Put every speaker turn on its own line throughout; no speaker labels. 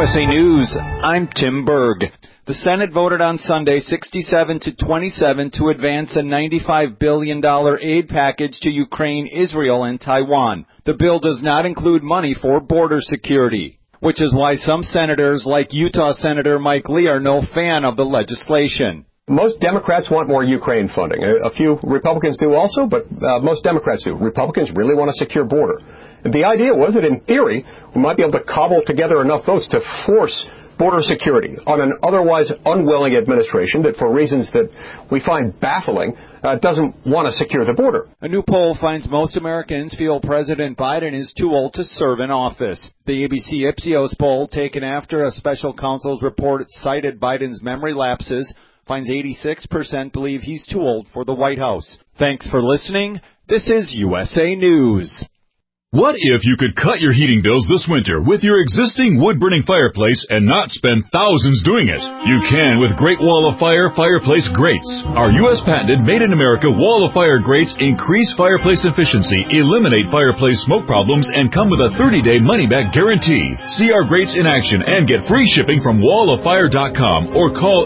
USA News, I'm Tim Berg. The Senate voted on Sunday 67 to 27 to advance a $95 billion aid package to Ukraine, Israel, and Taiwan. The bill does not include money for border security, which is why some senators, like Utah Senator Mike Lee, are no fan of the legislation.
Most Democrats want more Ukraine funding. A few Republicans do also, but most Democrats do. Republicans really want a secure border. The idea was that in theory, we might be able to cobble together enough votes to force border security on an otherwise unwilling administration that, for reasons that we find baffling, doesn't want to secure the border.
A new poll finds most Americans feel President Biden is too old to serve in office. The ABC Ipsos poll, taken after a special counsel's report cited Biden's memory lapses, finds 86% believe he's too old for the White House. Thanks for listening. This is USA News.
What if you could cut your heating bills this winter with your existing wood-burning fireplace and not spend thousands doing it? You can with Great Wall of Fire fireplace grates. Our U.S. patented made-in-America Wall of Fire grates increase fireplace efficiency, eliminate fireplace smoke problems, and come with a 30-day money-back guarantee. See our grates in action and get free shipping from walloffire.com or call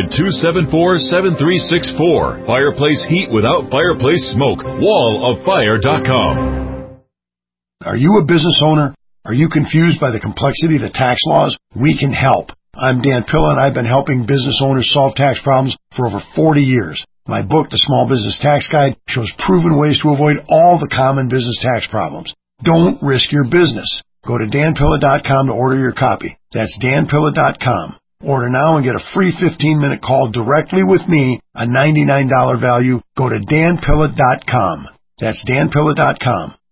800-274-7364. Fireplace heat without fireplace smoke. walloffire.com.
Are you a business owner? Are you confused by the complexity of the tax laws? We can help. I'm Dan Pilla, and I've been helping business owners solve tax problems for over 40 years. My book, The Small Business Tax Guide, shows proven ways to avoid all the common business tax problems. Don't risk your business. Go to danpilla.com to order your copy. That's danpilla.com. Order now and get a free 15-minute call directly with me, a $99 value. Go to danpilla.com. That's danpilla.com.